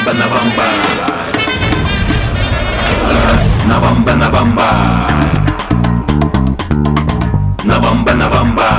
Навамба, навамба. Навамба, навамба. Навамба, навамба.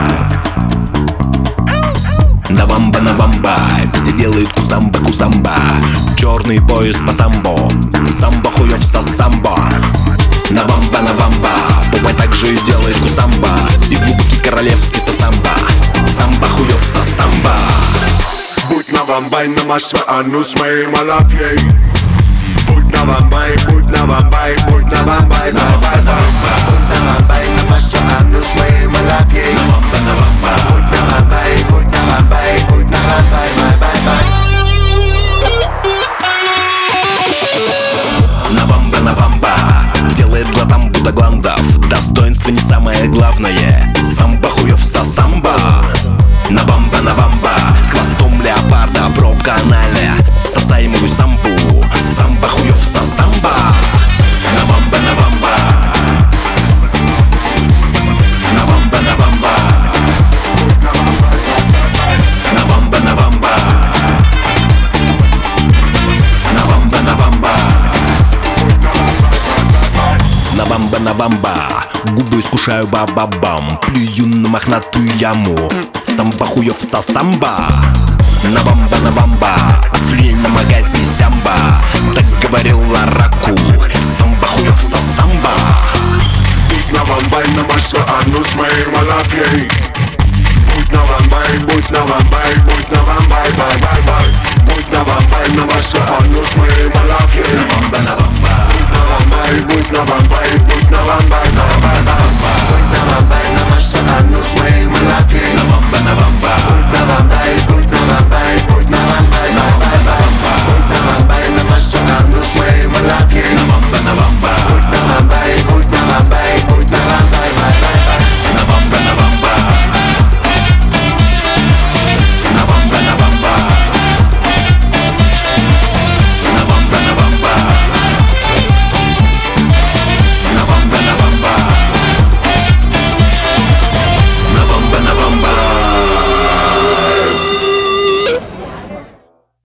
Навамба, навамба. Все делают кусамба, кусамба. Черный пояс по самбо. Самбо хуёвса самбо. Навамба, навамба. Попай также и делает кусамба. И глубокий королевский сасамба. Самба хуёвса самба. Будь навамбай, намажь анус моей малафьей. Будь навамбай, будь навамбай, будь навамбай, навамбай, навамбай. Будь навамбай, намажь анус моей малафьей. Навамба, навамба. Будь навамбай, будь навамбай, будь навамбай, бай-бай-бай. Навамба, навамба. Делает глотам будагландов. Достоинство не самое главное. Самба хуёвса самба. Навамба, навамба. С хвостом леопарда, пробка анальная. Сосай мою самбу. Самба хуёвса самба. Навамба, навамба. Навамба, навамба. Навамба, навамба. Навамба, навамба. Навамба, навамба. Губы искушаю ба-ба-бам. Плюю на мохнатую яму. Самба хуёвса самба. Навамба, навамба. От слюней намогает не сямба. Так говорил Лараку. Самба хуёвса самба. Будь навамбай, намажь анус моей малафьей. Будь навамбай, будь навамбай, будь